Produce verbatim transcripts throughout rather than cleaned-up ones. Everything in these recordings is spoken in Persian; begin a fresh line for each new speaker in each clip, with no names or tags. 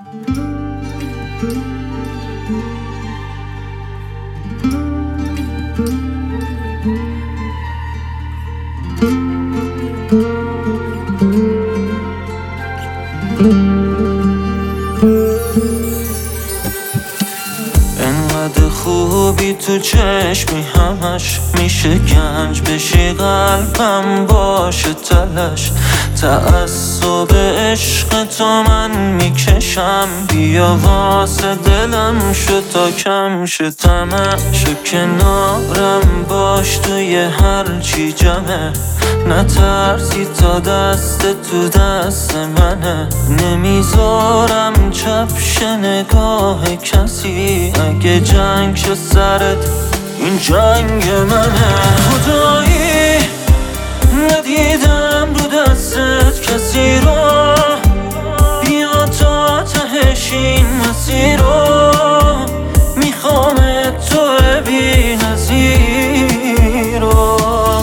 انقدر خوبی تو چشمی همش میشه گنج بشی، قلبم باشه تلش. تعصب عشق تو من میکشم، بیا واسه دلم شو تا کم شه طمعش. کنارم باش توی هر چی جمعه، نترسی تا دست تو دست منه. نمیذارم چپش نگاه کسی، اگه جنگ شه سرت این جنگ منه. خدایی ندیدم رو دستت کسی رو، بیا تا تهش این مسیر رو. میخوامت تو بی نظیر رو.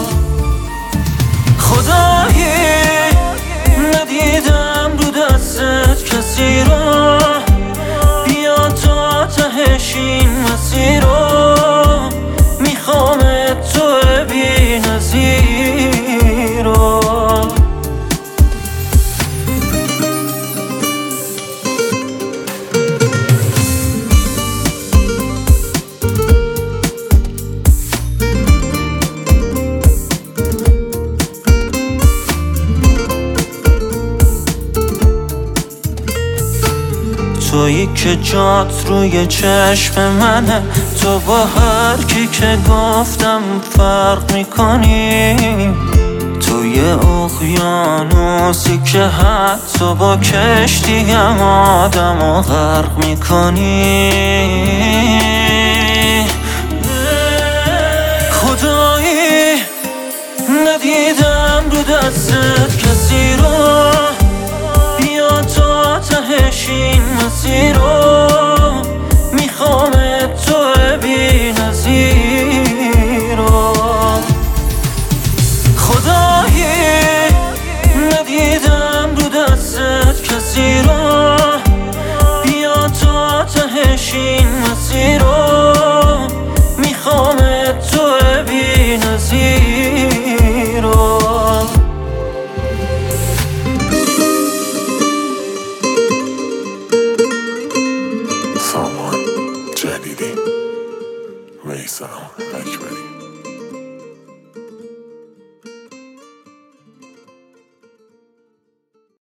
خدایی ندیدم رو دستت کسی رو، بیا تا تهش این مسیر رو. میخوامت تو بی نظیر رو. تویی که جات روی چشم منه، تو با هر کی که گفتم فرق میکنی. توی اقیانوسی که حتی با کشتی هم آدمو غرق میکنی. خدایی ندیدم رو دستت کسی رو،